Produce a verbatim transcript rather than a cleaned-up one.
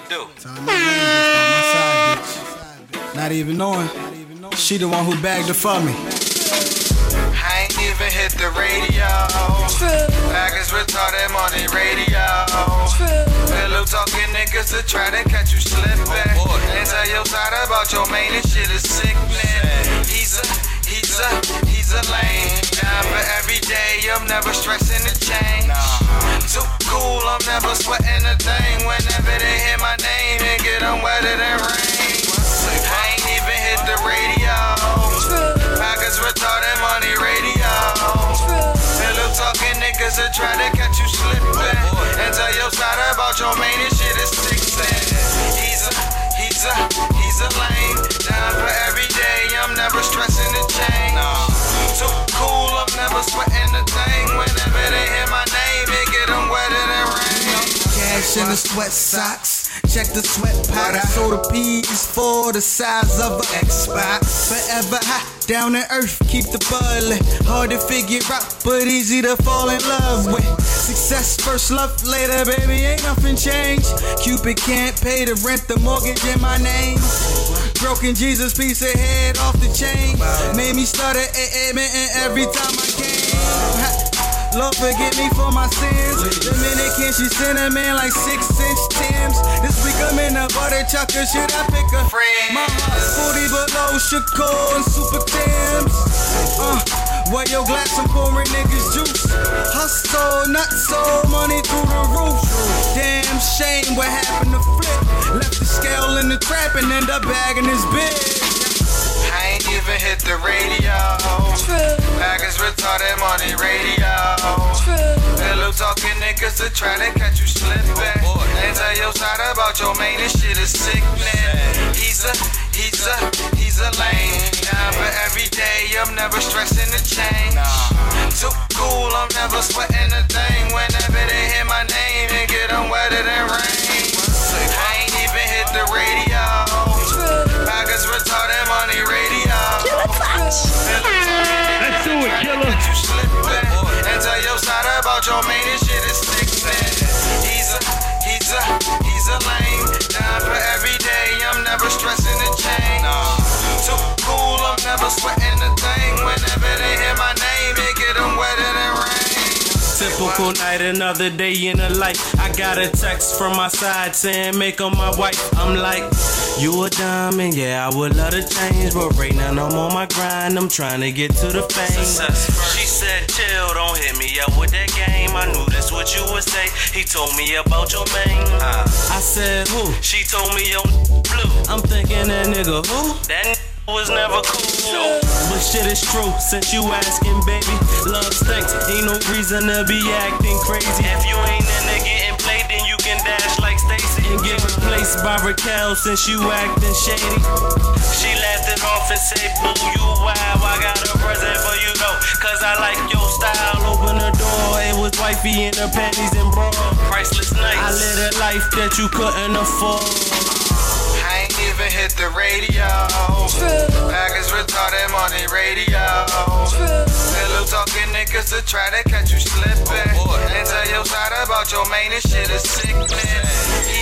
do? Not even knowing, she the one who bagged her for me. I ain't even hit the radio. Baggers retarded on the radio. Pillow talking niggas to try to catch you slipping. And tell your side about your main, this shit is sickening. He's a, he's a, he's a lame. Down for every day, I'm never stressing the change. Too cool, I'm never sweating a thing. Whenever they hear my name, they get them wetter than rain. I ain't even hit the radio. Baggers retarded on the radio. Pillow talking niggas to try to catch you slipping. And tell your side about your main, this shit is sixteen. He's a, he's a, he's a lame. Down for every day, I'm never stressing the change. Too cool, I'm never sweating a thing. Whenever they hear my name, they get them wetter than rain. Cash in the sweat socks. Check the sweat pot. So the P's for the size of an Xbox. Forever high, down to earth, keep the bud lit. Hard to figure out, but easy to fall in love with. Success first, love later, baby, ain't nothing changed. Cupid can't pay the rent, the mortgage in my name. Broken Jesus, piece of head off the chain. Made me stutter, admitting every time I came. Lord forgive me for my sins. Dominican, she sent a man like six inch Timbs. This week I'm in a butter chucker, should I pick a friend? My heart's forty below, Shakur and Super Timbs. Uh, wear your glass, I'm pouring niggas juice. Hustle, not so, money through the roof. Damn shame, what happened to Flip? Left the scale in the trap and end up bagging his bitch. I ain't even hit the radio. Baggers retarded on the radio. Pillow talking niggas to try to catch you slipping. And tell your side about your main, this shit is sickening. He's a, he's a, he's a lame. Down for every day, I'm never stressing the change. Too cool, I'm never sweating a thing. Whenever they hear my name, they get them wetter than rain. I ain't even hit the radio. Baggers retarded on the radio. Let's do it, killer. You slipping. And tell your side about your main, this shit is sixteen. He's a, he's a, he's a lame. Down for every day, I'm never stressing the change. Too cool, I'm never sweating a thing. Whenever they hear my name, they get them wetter than rain. Typical night, another day in the life. I got a text from my side saying make her my wife. I'm like, you a diamond, yeah, I would love to change, but right now I'm on my grind, I'm trying to get to the fame. She said, chill, don't hit me up with that game. I knew this what you would say. He told me about your main. Uh, I said, who? She told me your blue. I'm thinking that nigga who? That was never cool. But shit is true, since you asking, baby. Love stinks, ain't no reason to be acting crazy. If you ain't in there getting played, then you can dash like Stacy and get replaced by Raquel since you acting shady. She laughed it off and said, boo, you wild. I got a present for you though, cause I like your style. Open the door, it was wifey in her panties and bra. Priceless nights, I live a life that you couldn't afford. I ain't even hit the radio. Baggers retarded on the radio. Pillow talking niggas to try to catch you slipping. And tell your side about your main, this shit is sickening.